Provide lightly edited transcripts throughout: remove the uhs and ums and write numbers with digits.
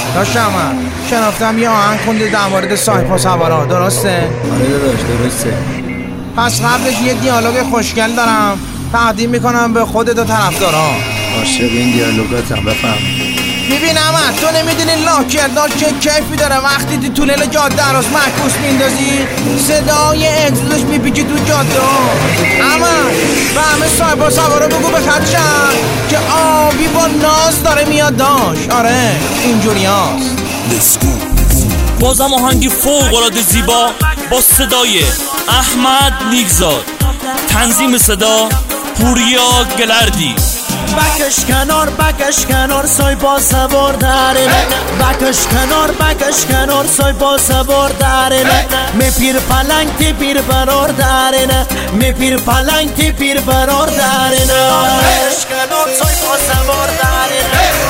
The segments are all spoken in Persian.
داشتم شناختم یه آهنگ خونده در مورد صاحب سوارا، درسته؟ آره داداش درسته. پس قبلش یه دیالوگ خوشگل دارم تقدیم میکنم به خودت و طرفدارا. عاشق این دیالوگاتم، بفهم. ببین احمد، تو نمیدونی لاکردار چه کیفی داره وقتی تو تونل جاده عراس معکوس میندازی صدای اگزوزش میپیچی تو جاده. احمد و همه صاحبا سوارا بگو به خدشن که آبی با ناز داره میاد داشت. آره اینجوری هست. بازم آهنگی فوق‌العاده زیبا با صدای احمد نیکزاد، تنظیم صدا پوریا گلردی. بکش کنار سای با سوار داره، بکش کنار سای با سوار داره. می پیر پلنگ تی پیر برار داره، می پیر پلنگ تی پیر برار داره. بکش کنار سای با سوار داره.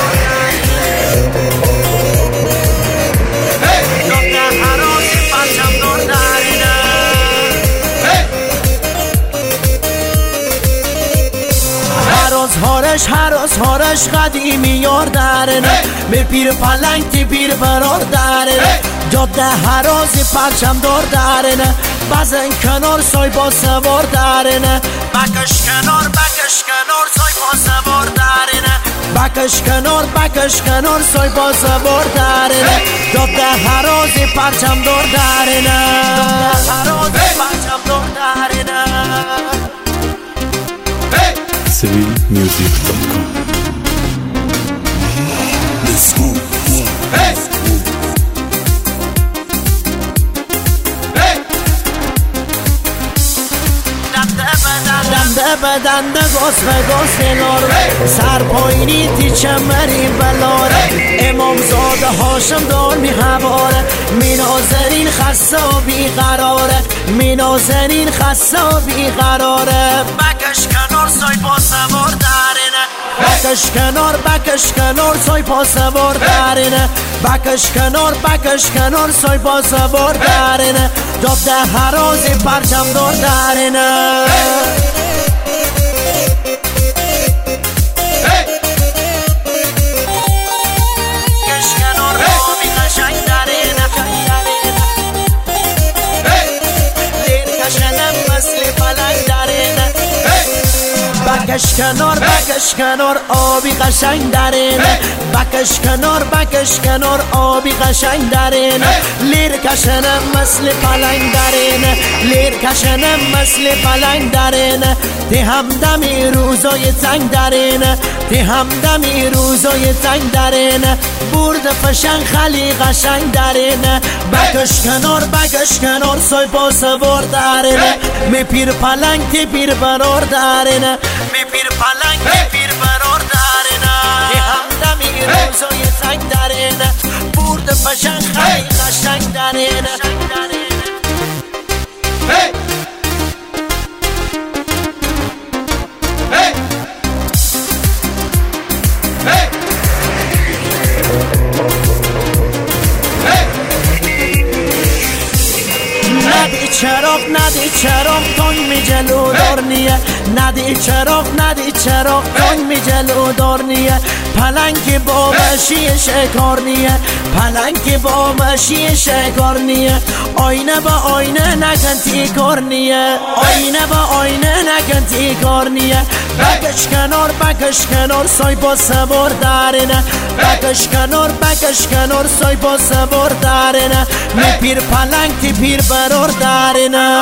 هارش قدیمی یار داره، می پیر پلنگ تی پیر برار داره. جاده هرازی پرچم دار داره، بزن کنار سای با سوار داره. بکش کنار سای با سوار داره، بکش کنار سای با سوار داره. جاده هرازی پرچم دار داره، جاده هرازی پرچم دار داره. civilmusic.com. Let's go. Hey. بدن گاز کنار سر پایینی تی چمرین بلاره. امام زاده هاشم دار می حواره، می نازنین خسته و بیقراره، می نازنین خسته و بیقراره. بکش کنار سای با سوار دارینه، بکش کنار سای با سوار دارینه. بکش کنار سای با سوار دارینه. جاده هرازی پرچم دار دارینه. بکش کنار آبی قشنگ درینه، بکش کنار آبی قشنگ درینه. لیر کشنم مثل پلنگ درینه، لیر کشنم مثل پلنگ درینه. تی همدمی روزای تنگ درینه، تی همدمی روزای تنگ درینه. برد فشنگ خلی قشنگ درینه. بکش کنار سای با سوار درینه. می پیر پلنگ تی پیر برار درینه، می پیر پلنگ تی پیر برار درینه. تی همدمی روزای تنگ درینه. برد فشنگ خلی قشنگ درینه. ندی چراغ تون می جلو دار نیه، ندی چراغ تون می جلو دار نیه. پلنگ با مشی شکار نیه، پلنگ با مشی شکار نیه. آینه با آینه نکن تی کار نیه، آینه با آینه نکن تی کار نیه. بکش کنار سای با سوار دارینه، بکش کنار سای با سوار دارینه. می پیر پلنگ تی پیر برار دارینه.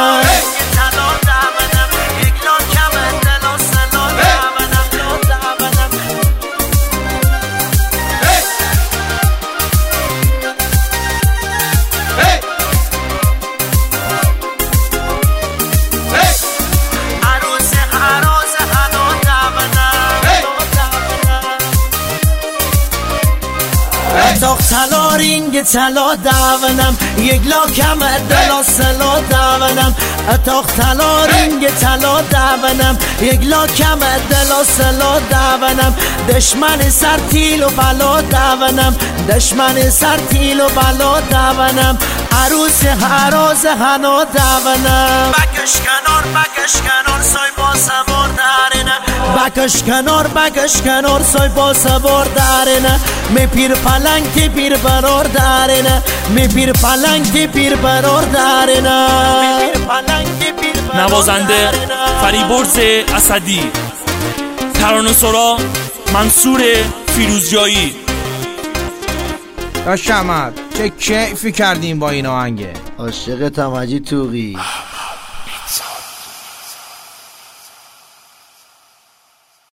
اتاق تلا رینگ تلا دونم، یک لاکم دلا سلا دونم. اتاق تلا رینگ تلا دونم، یک لاکم دلا سلا دونم. دشمن سر تیل و بلا دونم، دشمن سر تیل و بلا دونم. عروس هراز هنا دونم. بکش کنار کنار بکش کنار سای با سوار دارینه بکش کنار سای با سوار دارینه می پیر پلنگ تی پیر برار دارینه می پیر پلنگ تی پیر برار دارینه نوازنده فریبرز اسدی، ترانه‌سرا منصور فیروزجایی. داشت احمد چه کیفی کردیم با این آهنگه. عاشقتم حاجی توقی.